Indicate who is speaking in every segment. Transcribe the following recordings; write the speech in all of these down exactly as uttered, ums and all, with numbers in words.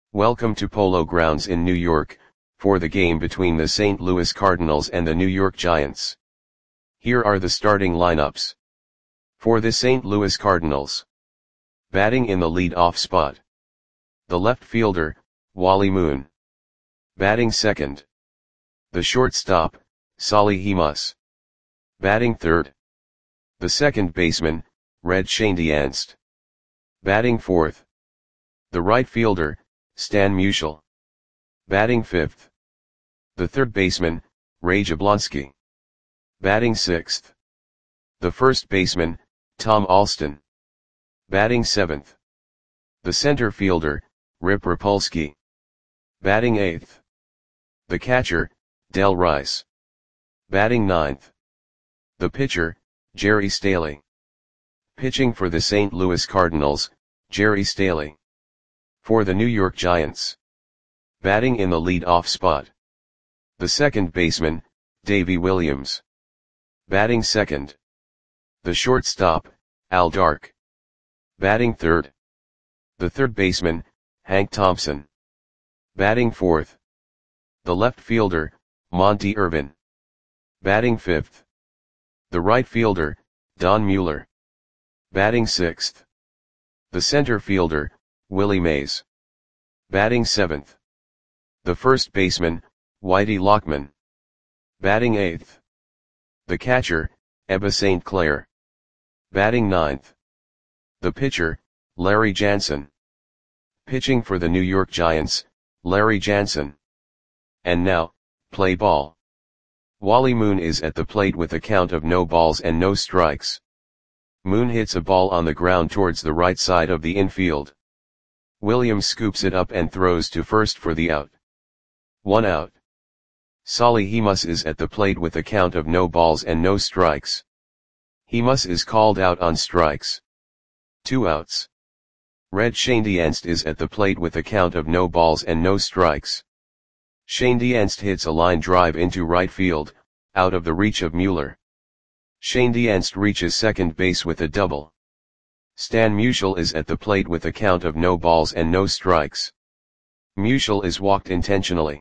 Speaker 1: Welcome to Polo Grounds in New York, for the game between the Saint Louis Cardinals and the New York Giants. Here are the starting lineups. For the Saint Louis Cardinals. Batting in the lead-off spot. The left fielder, Wally Moon. Batting second. The shortstop, Solly Hemus. Batting third. The second baseman, Red Schoendienst. Batting fourth. The right fielder, Stan Musial. Batting fifth. The third baseman, Ray Jablonski. Batting sixth. The first baseman, Tom Alston. Batting seventh. The center fielder, Rip Rapolsky. Batting eighth. The catcher, Del Rice. Batting ninth. The pitcher, Jerry Staley. Pitching for the Saint Louis Cardinals, Jerry Staley. For the New York Giants. Batting in the lead-off spot. The second baseman, Davey Williams. Batting second. The shortstop, Al Dark. Batting third. The third baseman, Hank Thompson. Batting fourth. The left fielder, Monty Irvin. Batting fifth. The right fielder, Don Mueller. Batting sixth. The center fielder, Willie Mays. Batting seventh. The first baseman, Whitey Lockman. Batting eighth. The catcher, Ebba Saint Clair. Batting ninth. The pitcher, Larry Jansen. Pitching for the New York Giants, Larry Jansen. And now, play ball. Wally Moon is at the plate with a count of no balls and no strikes. Moon hits a ball on the ground towards the right side of the infield. Williams scoops it up and throws to first for the out. One out. Solly Hemus is at the plate with a count of no balls and no strikes. Hemus is called out on strikes. Two outs. Red Schoendienst is at the plate with a count of no balls and no strikes. Schoendienst hits a line drive into right field, out of the reach of Mueller. Schoendienst reaches second base with a double. Stan Musial is at the plate with a count of no balls and no strikes. Musial is walked intentionally.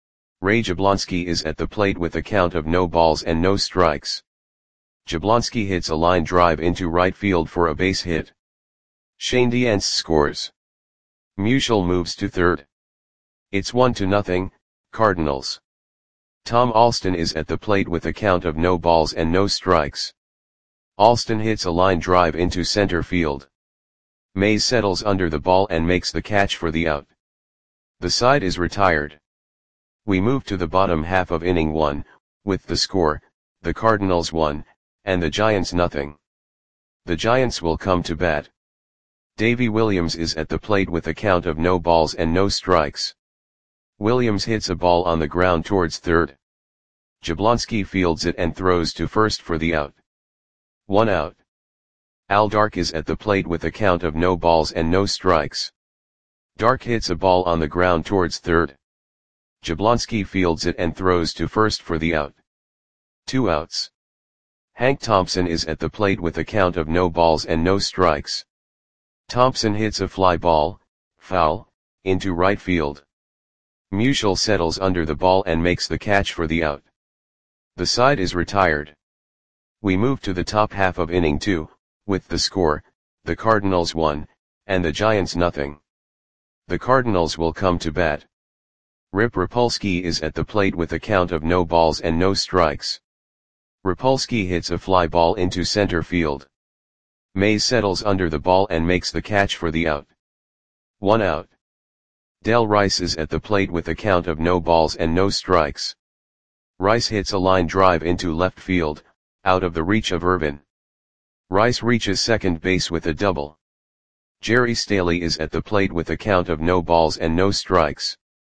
Speaker 1: Ray Jablonski is at the plate with a count of no balls and no strikes. Jablonski hits a line drive into right field for a base hit. Schoendienst scores. Musial moves to third. It's one to nothing, Cardinals. Tom Alston is at the plate with a count of no balls and no strikes. Alston hits a line drive into center field. Mays settles under the ball and makes the catch for the out. The side is retired. We move to the bottom half of inning one, with the score, the Cardinals one, and the Giants nothing. The Giants will come to bat. Davey Williams is at the plate with a count of no balls and no strikes. Williams hits a ball on the ground towards third. Jablonski fields it and throws to first for the out. One out. Al Dark is at the plate with a count of no balls and no strikes. Dark hits a ball on the ground towards third. Jablonski fields it and throws to first for the out. Two outs. Hank Thompson is at the plate with a count of no balls and no strikes. Thompson hits a fly ball, foul, into right field. Musial settles under the ball and makes the catch for the out. The side is retired. We move to the top half of inning two, with the score, the Cardinals one, and the Giants nothing. The Cardinals will come to bat. Rip Rapolsky is at the plate with a count of no balls and no strikes. Rapolsky hits a fly ball into center field. Mays settles under the ball and makes the catch for the out. One out. Del Rice is at the plate with a count of no balls and no strikes. Rice hits a line drive into left field, out of the reach of Irvin. Rice reaches second base with a double. Jerry Staley is at the plate with a count of no balls and no strikes.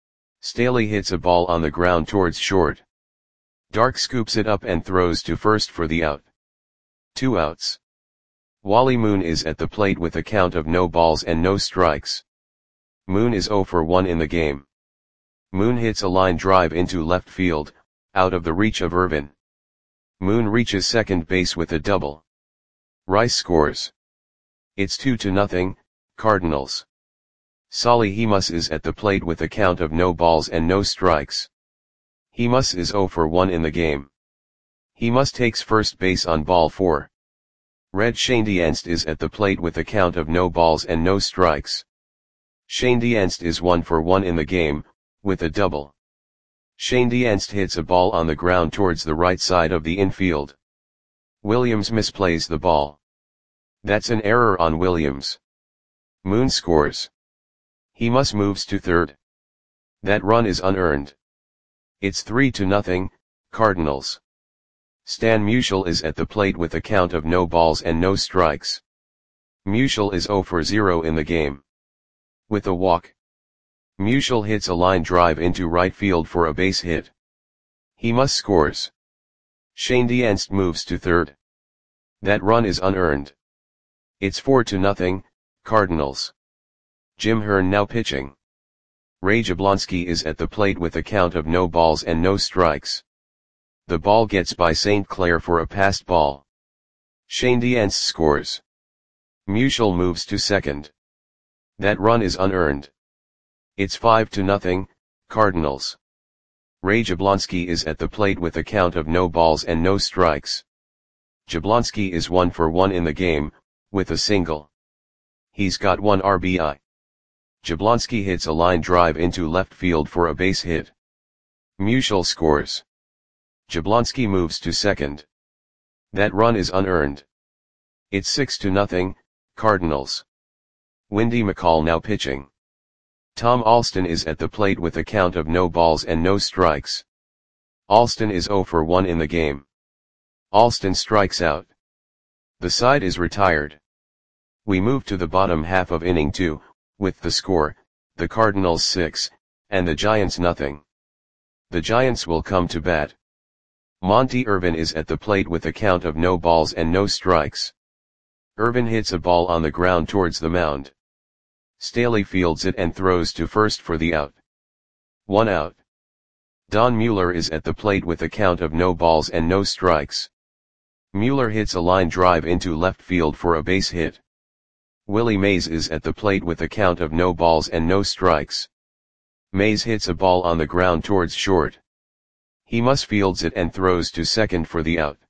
Speaker 1: Staley hits a ball on the ground towards short. Dark scoops it up and throws to first for the out. Two outs. Wally Moon is at the plate with a count of no balls and no strikes. Moon is zero for one in the game. Moon hits a line drive into left field, out of the reach of Irvin. Moon reaches second base with a double. Rice scores. It's two to nothing, Cardinals. Solly Hemus is at the plate with a count of no balls and no strikes. Hemus is zero for one in the game. Hemus takes first base on ball four. Red Schoendienst is at the plate with a count of no balls and no strikes. Schoendienst is one for one in the game, with a double. Schoendienst hits a ball on the ground towards the right side of the infield. Williams misplays the ball. That's an error on Williams. Moon scores. Hemus moves to third. That run is unearned. It's three to nothing, Cardinals. Stan Musial is at the plate with a count of no balls and no strikes. Musial is zero for zero in the game. With a walk. Musial hits a line drive into right field for a base hit. Hemus scores. Schoendienst moves to third. That run is unearned. It's four to nothing, Cardinals. Jim Hearn now pitching. Ray Jablonski is at the plate with a count of no balls and no strikes. The ball gets by Saint Clair for a passed ball. Schoendienst scores. Musial moves to second. That run is unearned. It's five to nothing, Cardinals. Ray Jablonski is at the plate with a count of no balls and no strikes. Jablonski is one for one in the game, with a single. He's got one R B I. Jablonski hits a line drive into left field for a base hit. Musial scores. Jablonski moves to second. That run is unearned. It's six to nothing, Cardinals. Windy McCall now pitching. Tom Alston is at the plate with a count of no balls and no strikes. Alston is zero for one in the game. Alston strikes out. The side is retired. We move to the bottom half of inning two, with the score, the Cardinals six, and the Giants nothing. The Giants will come to bat. Monty Irvin is at the plate with a count of no balls and no strikes. Irvin hits a ball on the ground towards the mound. Staley fields it and throws to first for the out. One out. Don Mueller is at the plate with a count of no balls and no strikes. Mueller hits a line drive into left field for a base hit. Willie Mays is at the plate with a count of no balls and no strikes. Mays hits a ball on the ground towards short. Hemus fields it and throws to second for the out.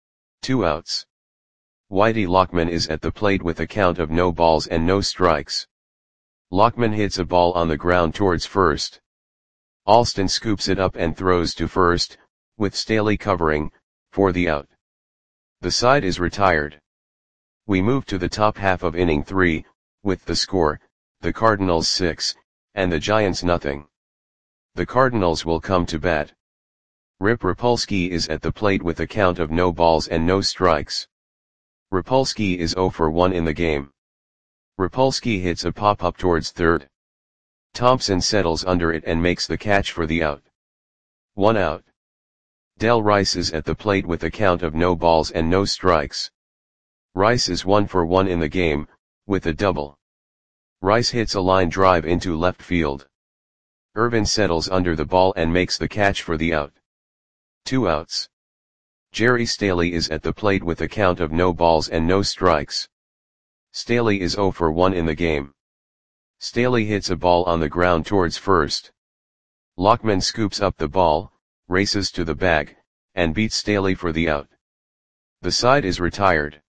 Speaker 1: Two outs. Whitey Lockman is at the plate with a count of no balls and no strikes. Lockman hits a ball on the ground towards first. Alston scoops it up and throws to first, with Staley covering, for the out. The side is retired. We move to the top half of inning three, with the score, the Cardinals six, and the Giants nothing. The Cardinals will come to bat. Rip Rapolsky is at the plate with a count of no balls and no strikes. Rapolsky is zero for one in the game. Rapolsky hits a pop-up towards third. Thompson settles under it and makes the catch for the out. One out. Del Rice is at the plate with a count of no balls and no strikes. Rice is one for one in the game, with a double. Rice hits a line drive into left field. Irvin settles under the ball and makes the catch for the out. Two outs. Jerry Staley is at the plate with a count of no balls and no strikes. Staley is zero for one in the game. Staley hits a ball on the ground towards first. Lockman scoops up the ball, races to the bag, and beats Staley for the out. The side is retired.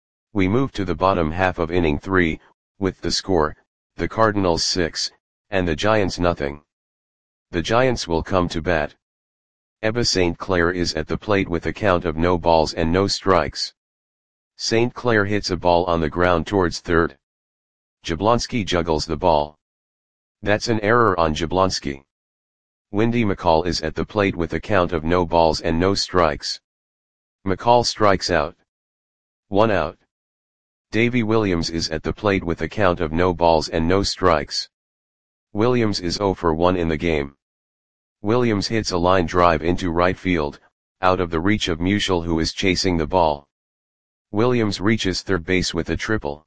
Speaker 1: We move to the bottom half of inning three, with the score, the Cardinals six, and the Giants nothing. The Giants will come to bat. Ebba Saint Clair is at the plate with a count of no balls and no strikes. Saint Clair hits a ball on the ground towards third. Jablonski juggles the ball. That's an error on Jablonski. Windy McCall is at the plate with a count of no balls and no strikes. McCall strikes out. One out. Davy Williams is at the plate with a count of no balls and no strikes. Williams is zero for one in the game. Williams hits a line drive into right field, out of the reach of Musial who is chasing the ball. Williams reaches third base with a triple.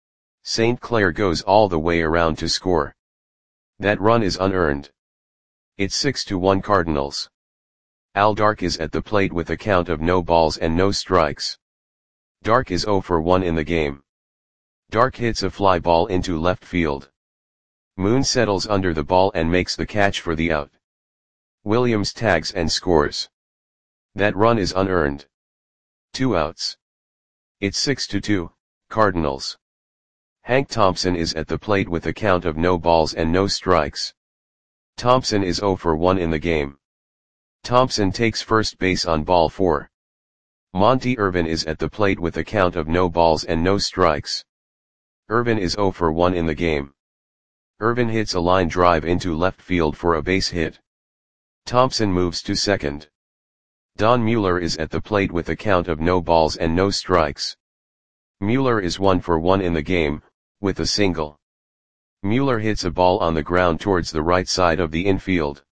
Speaker 1: Saint Clair goes all the way around to score. That run is unearned. It's six to one Cardinals. Al Dark is at the plate with a count of no balls and no strikes. Dark is zero for one in the game. Dark hits a fly ball into left field. Moon settles under the ball and makes the catch for the out. Williams tags and scores. That run is unearned. Two outs. It's six to two, Cardinals. Hank Thompson is at the plate with a count of no balls and no strikes. Thompson is oh for one in the game. Thompson takes first base on ball four. Monty Irvin is at the plate with a count of no balls and no strikes. Irvin is oh for one in the game. Irvin hits a line drive into left field for a base hit. Thompson moves to second. Don Mueller is at the plate with a count of no balls and no strikes. Mueller is one for one in the game, with a single. Mueller hits a ball on the ground towards the right side of the infield.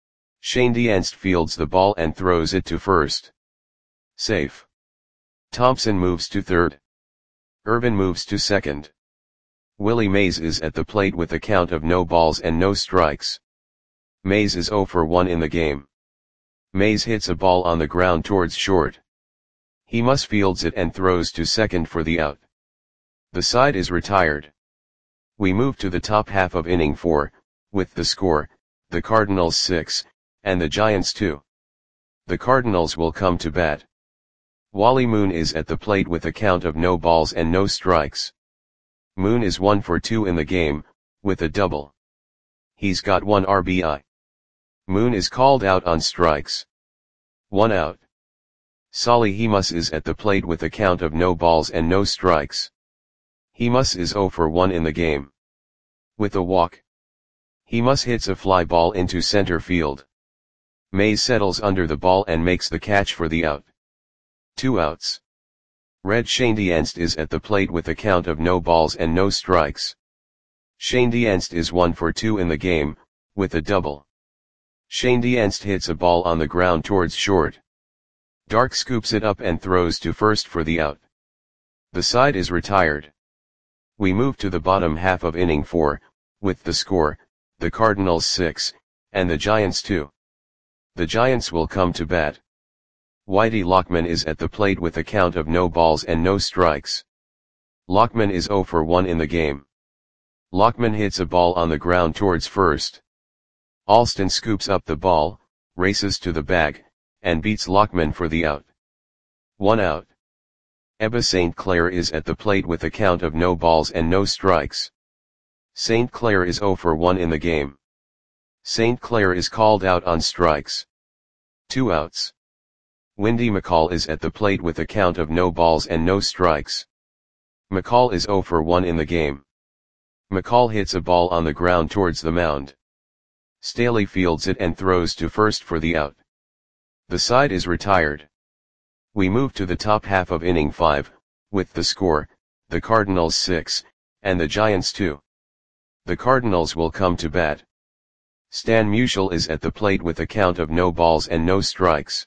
Speaker 1: Shane Dienst fields the ball and throws it to first. Safe. Thompson moves to third. Irvin moves to second. Willie Mays is at the plate with a count of no balls and no strikes. Mays is oh for one in the game. Mays hits a ball on the ground towards short. He must fields it and throws to second for the out. The side is retired. We move to the top half of inning four, with the score, the Cardinals six, and the Giants two. The Cardinals will come to bat. Wally Moon is at the plate with a count of no balls and no strikes. Moon is one for two in the game, with a double. He's got one R B I. Moon is called out on strikes. One out. Solly Hemus is at the plate with a count of no balls and no strikes. Hemus is oh for one in the game. With a walk. Hemus hits a fly ball into center field. Mays settles under the ball and makes the catch for the out. Two outs. Red Shane Dienst is at the plate with a count of no balls and no strikes. Shane Dienst is one for two in the game, with a double. Shane Dienst hits a ball on the ground towards short. Dark scoops it up and throws to first for the out. The side is retired. We move to the bottom half of inning four, with the score, the Cardinals six, and the Giants two. The Giants will come to bat. Whitey Lockman is at the plate with a count of no balls and no strikes. Lockman is oh for one in the game. Lockman hits a ball on the ground towards first. Alston scoops up the ball, races to the bag, and beats Lockman for the out. One out. Ebba Saint Clair is at the plate with a count of no balls and no strikes. Saint Clair is oh for one in the game. Saint Clair is called out on strikes. Two outs. Windy McCall is at the plate with a count of no balls and no strikes. McCall is oh for one in the game. McCall hits a ball on the ground towards the mound. Staley fields it and throws to first for the out. The side is retired. We move to the top half of inning five, with the score, the Cardinals six, and the Giants two. The Cardinals will come to bat. Stan Musial is at the plate with a count of no balls and no strikes.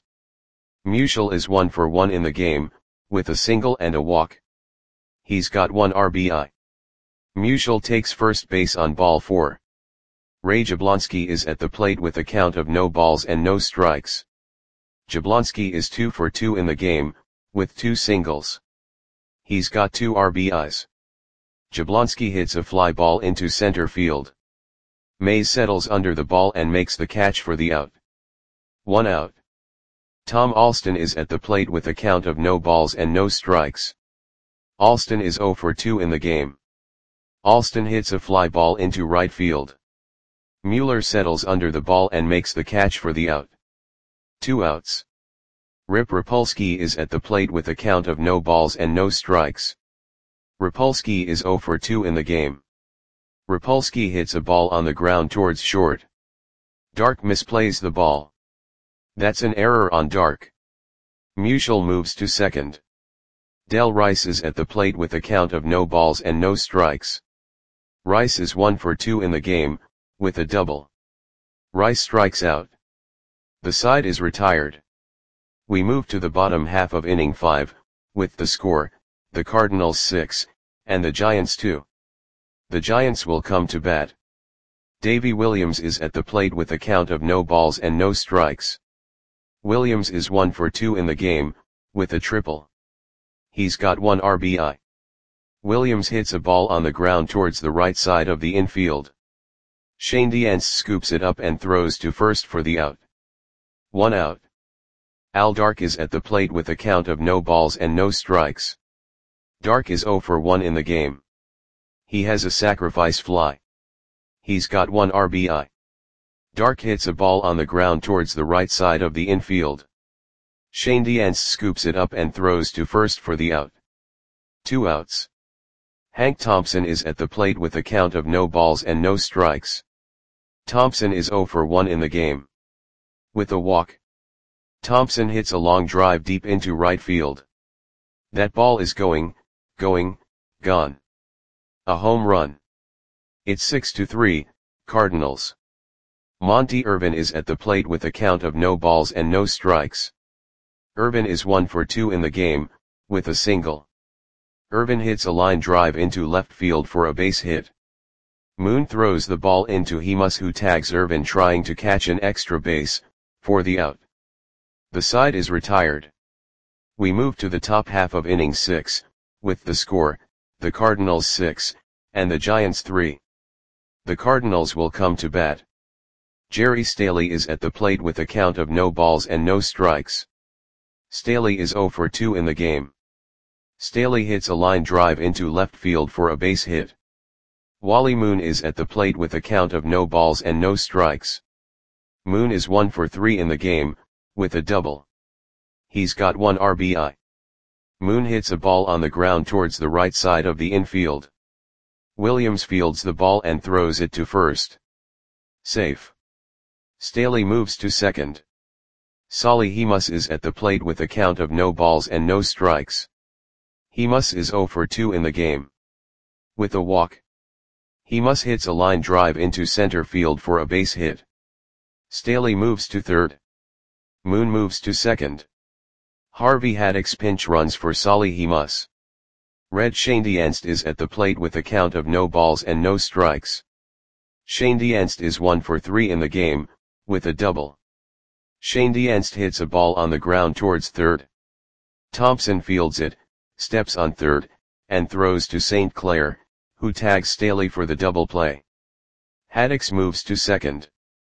Speaker 1: Musial is one for one in the game, with a single and a walk. He's got one R B I. Musial takes first base on ball four. Ray Jablonski is at the plate with a count of no balls and no strikes. Jablonski is two for two in the game, with two singles. He's got two R B Is. Jablonski hits a fly ball into center field. Mays settles under the ball and makes the catch for the out. One out. Tom Alston is at the plate with a count of no balls and no strikes. Alston is oh for two in the game. Alston hits a fly ball into right field. Mueller settles under the ball and makes the catch for the out. Two outs. Rip Rapolsky is at the plate with a count of no balls and no strikes. Rapolsky is oh for two in the game. Rapolsky hits a ball on the ground towards short. Dark misplays the ball. That's an error on Dark. Musial moves to second. Del Rice is at the plate with a count of no balls and no strikes. Rice is one for two in the game, with a double. Rice strikes out. The side is retired. We move to the bottom half of inning five, with the score, the Cardinals six, and the Giants two. The Giants will come to bat. Davy Williams is at the plate with a count of no balls and no strikes. Williams is one for two in the game, with a triple. He's got one R B I. Williams hits a ball on the ground towards the right side of the infield. Schoendienst scoops it up and throws to first for the out. One out. Al Dark is at the plate with a count of no balls and no strikes. Dark is zero for one in the game. He has a sacrifice fly. He's got one R B I. Dark hits a ball on the ground towards the right side of the infield. Schoendienst scoops it up and throws to first for the out. Two outs. Hank Thompson is at the plate with a count of no balls and no strikes. Thompson is zero for one in the game. With a walk. Thompson hits a long drive deep into right field. That ball is going, going, gone. A home run. It's six to three, Cardinals. Monty Irvin is at the plate with a count of no balls and no strikes. Irvin is one for two in the game, with a single. Irvin hits a line drive into left field for a base hit. Moon throws the ball into Hemus, who tags Irvin trying to catch an extra base, for the out. The side is retired. We move to the top half of inning six, with the score, the Cardinals six, and the Giants three. The Cardinals will come to bat. Jerry Staley is at the plate with a count of no balls and no strikes. Staley is zero for two in the game. Staley hits a line drive into left field for a base hit. Wally Moon is at the plate with a count of no balls and no strikes. Moon is one for three in the game, with a double. He's got one R B I. Moon hits a ball on the ground towards the right side of the infield. Williams fields the ball and throws it to first. Safe. Staley moves to second. Solly Hemus is at the plate with a count of no balls and no strikes. Hemus is zero for two in the game. With a walk. Hemus hits a line drive into center field for a base hit. Staley moves to third. Moon moves to second. Harvey Haddix pinch runs for Solly Hemus. Red Schoendienst is at the plate with a count of no balls and no strikes. Schoendienst is one for three in the game, with a double. Schoendienst hits a ball on the ground towards third. Thompson fields it, steps on third, and throws to Saint Clair, who tags Staley for the double play. Haddix moves to second.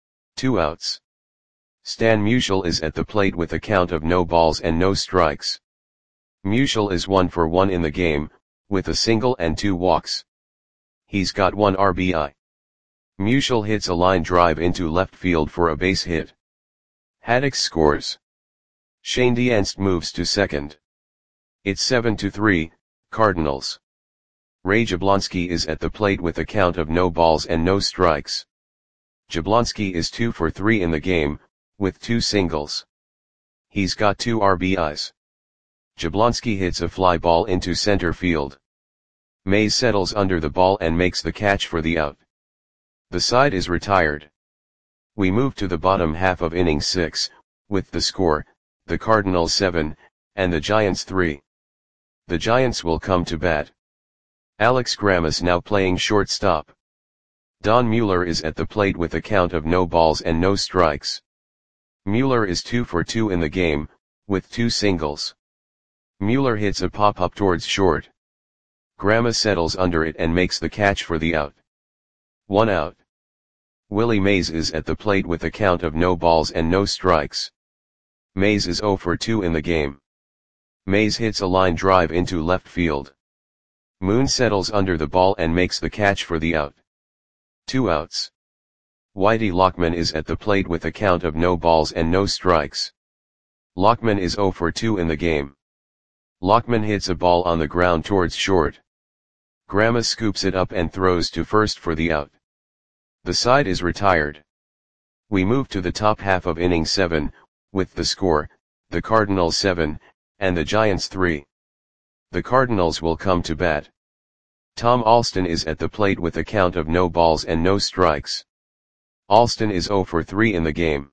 Speaker 1: Two outs. Stan Musial is at the plate with a count of no balls and no strikes. Musial is one for one in the game, with a single and two walks. He's got one R B I. Musial hits a line drive into left field for a base hit. Haddix scores. Schoendienst moves to second. It's seven to three, Cardinals. Ray Jablonski is at the plate with a count of no balls and no strikes. Jablonski is two for three in the game, with two singles. He's got two R B Is. Jablonski hits a fly ball into center field. Mays settles under the ball and makes the catch for the out. The side is retired. We move to the bottom half of inning six, with the score, the Cardinals seven, and the Giants three. The Giants will come to bat. Alex Grammas now playing shortstop. Don Mueller is at the plate with a count of no balls and no strikes. Mueller is two for two in the game, with two singles. Mueller hits a pop-up towards short. Grammas settles under it and makes the catch for the out. One out. Willie Mays is at the plate with a count of no balls and no strikes. Mays is zero for two in the game. Mays hits a line drive into left field. Moon settles under the ball and makes the catch for the out. Two outs. Whitey Lockman is at the plate with a count of no balls and no strikes. Lockman is zero for two in the game. Lockman hits a ball on the ground towards short. Grammas scoops it up and throws to first for the out. The side is retired. We move to the top half of inning seven, with the score, the Cardinals seven, and the Giants three. The Cardinals will come to bat. Tom Alston is at the plate with a count of no balls and no strikes. Alston is zero for three in the game.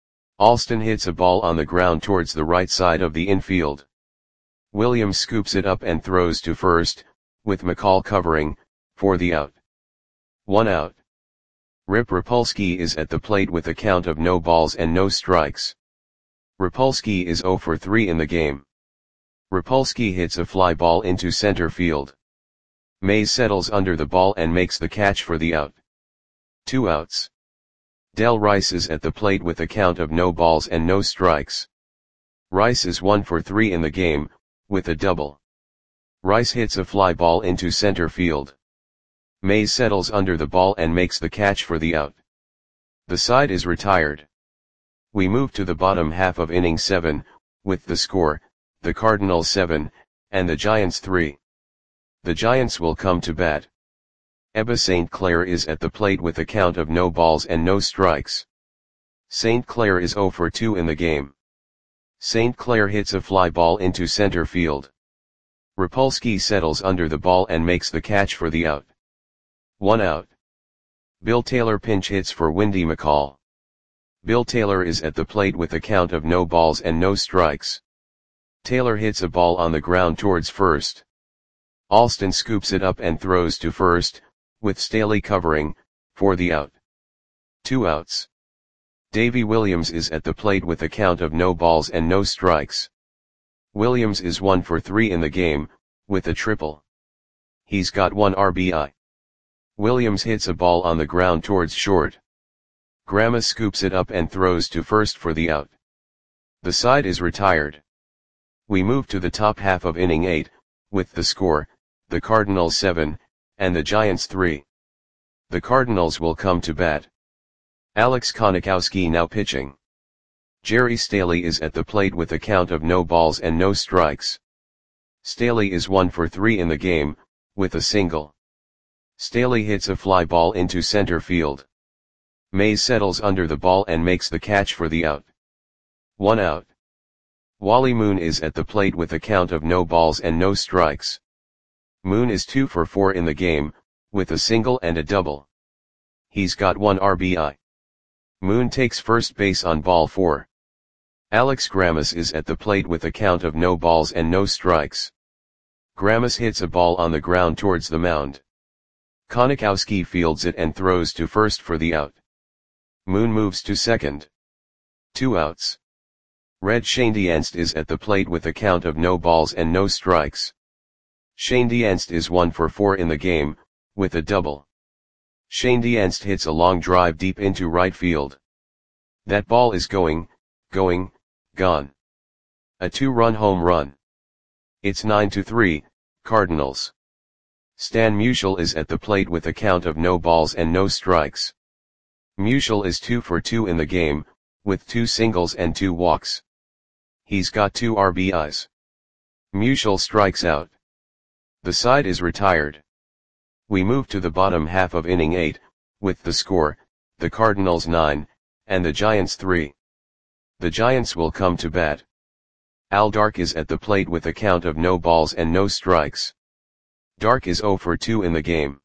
Speaker 1: Alston hits a ball on the ground towards the right side of the infield. Williams scoops it up and throws to first, with McCall covering, for the out. One out. Rip Rapolsky is at the plate with a count of no balls and no strikes. Rapolsky is zero for three in the game. Rapolsky hits a fly ball into center field. Mays settles under the ball and makes the catch for the out. Two outs. Del Rice is at the plate with a count of no balls and no strikes. Rice is one for three in the game, with a double. Rice hits a fly ball into center field. Mays settles under the ball and makes the catch for the out. The side is retired. We move to the bottom half of inning seven, with the score, the Cardinals seven, and the Giants three. The Giants will come to bat. Ebba Saint Clair is at the plate with a count of no balls and no strikes. Saint Clair is zero for two in the game. Saint Clair hits a fly ball into center field. Rapolsky settles under the ball and makes the catch for the out. One out. Bill Taylor pinch hits for Windy McCall. Bill Taylor is at the plate with a count of no balls and no strikes. Taylor hits a ball on the ground towards first. Alston scoops it up and throws to first, with Staley covering, for the out. Two outs. Davy Williams is at the plate with a count of no balls and no strikes. Williams is one for three in the game, with a triple. He's got one R B I. Williams hits a ball on the ground towards short. Grandma scoops it up and throws to first for the out. The side is retired. We move to the top half of inning eight, with the score, the Cardinals seven, and the Giants three. The Cardinals will come to bat. Alex Konikowski now pitching. Jerry Staley is at the plate with a count of no balls and no strikes. Staley is one for three in the game, with a single. Staley hits a fly ball into center field. Mays settles under the ball and makes the catch for the out. One out. Wally Moon is at the plate with a count of no balls and no strikes. Moon is two for four in the game, with a single and a double. He's got one R B I. Moon takes first base on ball four. Alex Grammas is at the plate with a count of no balls and no strikes. Grammas hits a ball on the ground towards the mound. Konikowski fields it and throws to first for the out. Moon moves to second. Two outs. Red Schoendienst is at the plate with a count of no balls and no strikes. Schoendienst is one for four in the game, with a double. Schoendienst hits a long drive deep into right field. That ball is going, going, gone. A two-run home run. It's nine to three, Cardinals. Stan Musial is at the plate with a count of no balls and no strikes. Musial is two for two in the game, with two singles and two walks. He's got two R B Is. Musial strikes out. The side is retired. We move to the bottom half of inning eight, with the score, the Cardinals nine, and the Giants three. The Giants will come to bat. Al Dark is at the plate with a count of no balls and no strikes. Dark is zero for two in the game.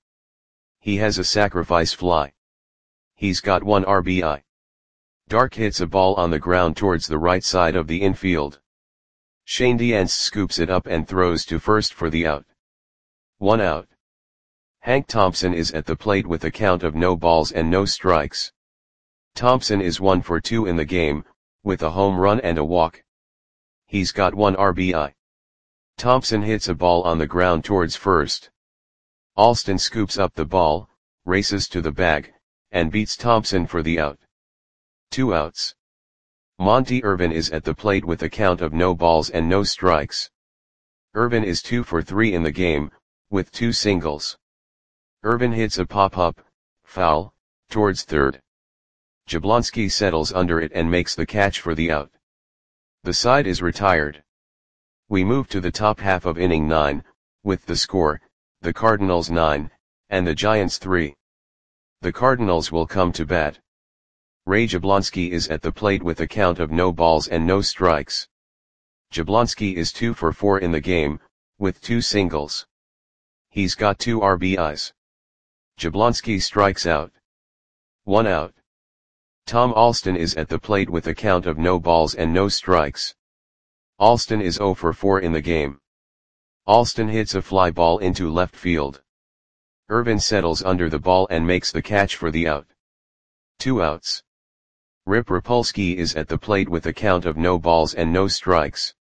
Speaker 1: He has a sacrifice fly. He's got one R B I. Dark hits a ball on the ground towards the right side of the infield. Schoendienst scoops it up and throws to first for the out. One out. Hank Thompson is at the plate with a count of no balls and no strikes. Thompson is one for two in the game, with a home run and a walk. He's got one R B I. Thompson hits a ball on the ground towards first. Alston scoops up the ball, races to the bag, and beats Thompson for the out. Two outs. Monty Irvin is at the plate with a count of no balls and no strikes. Irvin is two for three in the game, with two singles. Irvin hits a pop-up, foul, towards third. Jablonski settles under it and makes the catch for the out. The side is retired. We move to the top half of inning nine, with the score, the Cardinals nine, and the Giants three. The Cardinals will come to bat. Ray Jablonski is at the plate with a count of no balls and no strikes. Jablonski is two for four in the game, with two singles. He's got two R B Is. Jablonski strikes out. One out. Tom Alston is at the plate with a count of no balls and no strikes. Alston is zero for four in the game. Alston hits a fly ball into left field. Irvin settles under the ball and makes the catch for the out. Two outs. Rip Rapolsky is at the plate with a count of no balls and no strikes.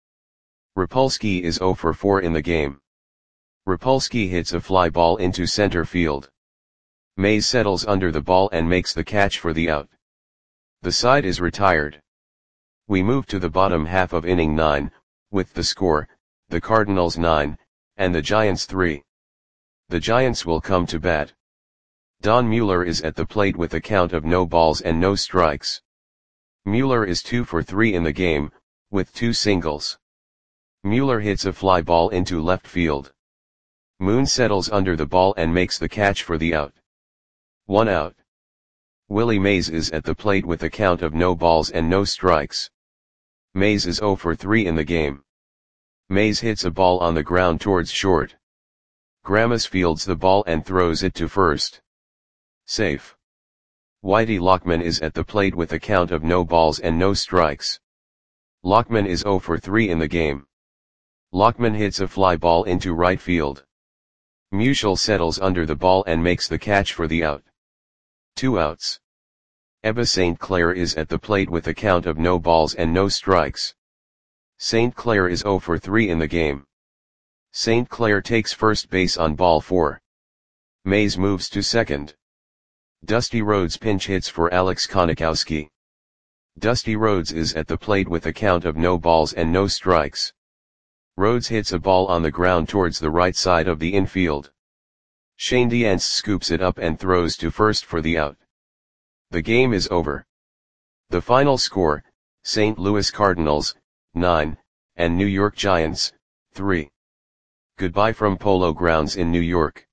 Speaker 1: Rapolsky is zero for four in the game. Rapolsky hits a fly ball into center field. Mays settles under the ball and makes the catch for the out. The side is retired. We move to the bottom half of inning nine, with the score, the Cardinals nine, and the Giants three. The Giants will come to bat. Don Mueller is at the plate with a count of no balls and no strikes. Mueller is two for three in the game, with two singles. Mueller hits a fly ball into left field. Moon settles under the ball and makes the catch for the out. One out. Willie Mays is at the plate with a count of no balls and no strikes. Mays is zero for three in the game. Mays hits a ball on the ground towards short. Grammas fields the ball and throws it to first. Safe. Whitey Lockman is at the plate with a count of no balls and no strikes. Lockman is zero for three in the game. Lockman hits a fly ball into right field. Musial settles under the ball and makes the catch for the out. Two outs. Ebba Saint Clair is at the plate with a count of no balls and no strikes. Saint Clair is zero for three in the game. Saint Clair takes first base on ball four. Mays moves to second. Dusty Rhodes pinch hits for Alex Konikowski. Dusty Rhodes is at the plate with a count of no balls and no strikes. Rhodes hits a ball on the ground towards the right side of the infield. Shane Diance scoops it up and throws to first for the out. The game is over. The final score, Saint Louis Cardinals, nine, and New York Giants, three. Goodbye from Polo Grounds in New York.